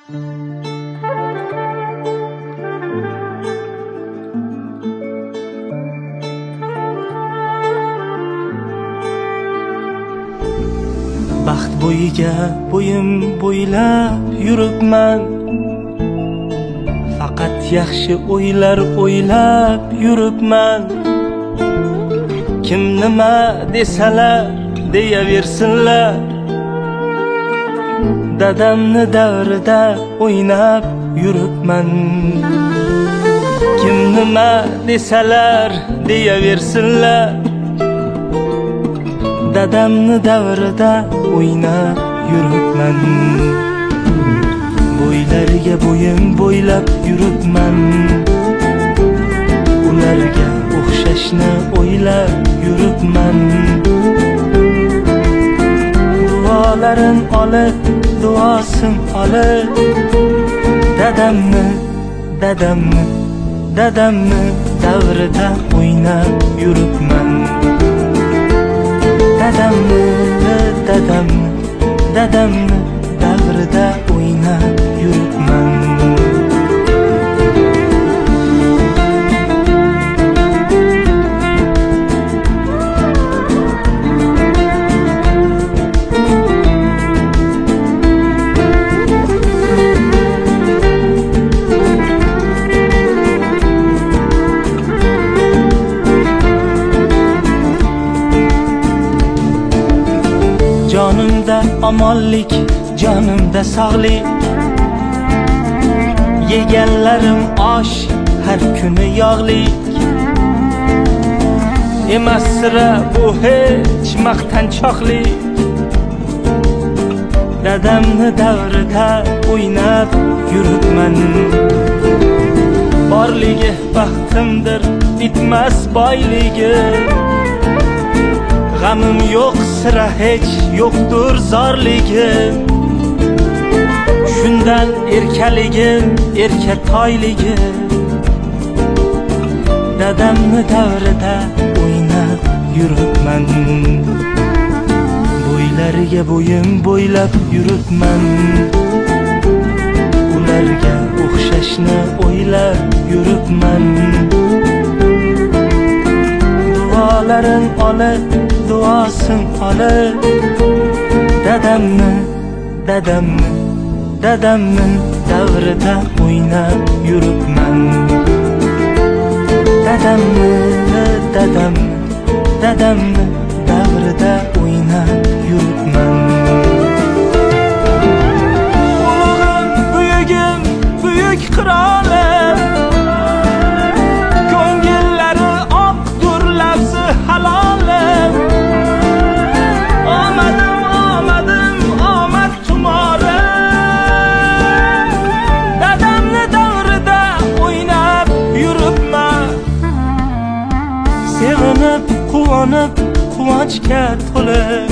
Baxt bo'yiga bo'yim bo'ylab yuribman, faqat yaxshi o'ylar o'ylab yuribman. Kim nima desalar deyaversinlar, dadamni davrida o'ynab yuribman. Kim nima desalar deyaversinlar, dadamni davrida o'ynab yuribman. Bo'ylariga bo'yim bo'ylab yuribman, ularga o'xshashni o'ylab yuribman. Duolarin olib, duosin olib, dadamni davrida o'ynab yuribman. Dadamni davrida o'ynab yuribman. Jonimda omonlik, jonimda sog'lik, yeganlarim osh har kuni yog'lik. Emas sira bu hech maqtanchoqlik, dadamni davrida o'ynab yuribman. Borligi baxtimdir, bitmas boyligi, g'amim yo'q sira hech yo'qdir zorligim. Shundan erkaligim, erkatoyligim, dadamni davrida o'ynab yuribman. Bo'ylariga bo'yim bo'ylab yuribman, ularga o'xshashni o'ylab yuribman. Duolarin olib, duosin olib, dadamni davrida o'ynab yuribman. Dadamni davrida o'ynab yuribman. Ulug'im, buyugim, buyuk qirolim, ko'ngillari oqdur lafzi halolim. Omad tumorim, dadamni davrida o'ynab yuribman. Sevinib, quvonib, quvonchga to'lib,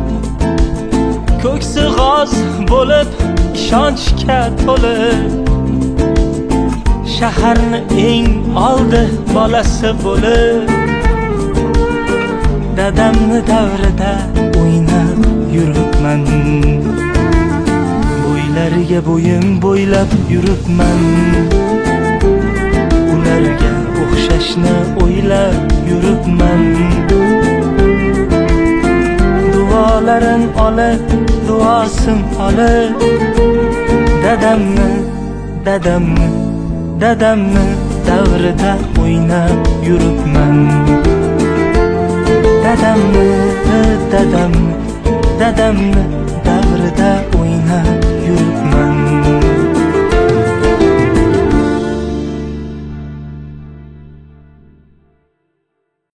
ko'ksi g'oz bo'lib, ishonchga to'lib, shaharni eng oldi bolasi bo'lib, dadamni davrida o'ynab yuribman. Bo'ylariga bo'yim bo'ylab yuribman, ularga o'xshashni o'ylab yuribman. Duolarin olib, duosin olib, dadamni davrida o'ynab yuribman. Dadamni